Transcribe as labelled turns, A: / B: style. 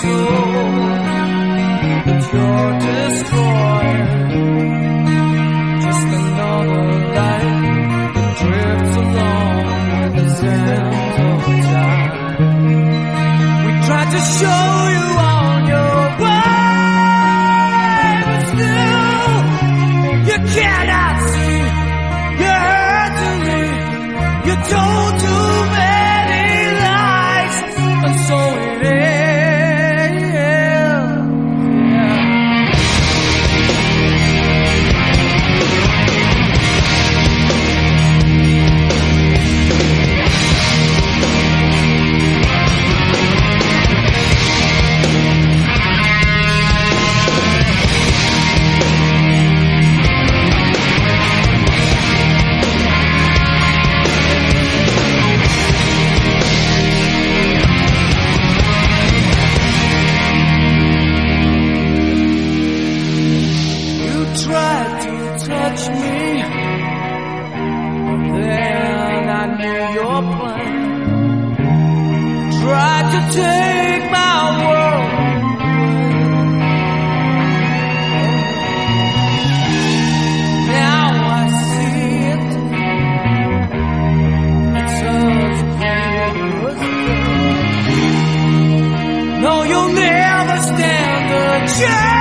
A: soul that you're destroying. Just another life that drifts along with the sands of time. We tried to show you on your way, but still you cannot see. You're hurting me. You told too many lies, and so it is. Tried to touch me, but then I knew your plan. Tried to take my world. Now I see it. It's such clear as day. No, you'll never stand a chance.